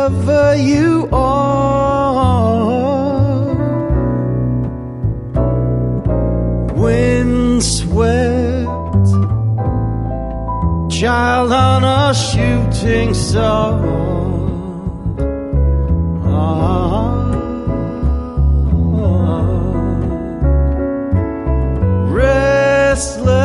wherever you are. Windswept child on a shooting star. Restless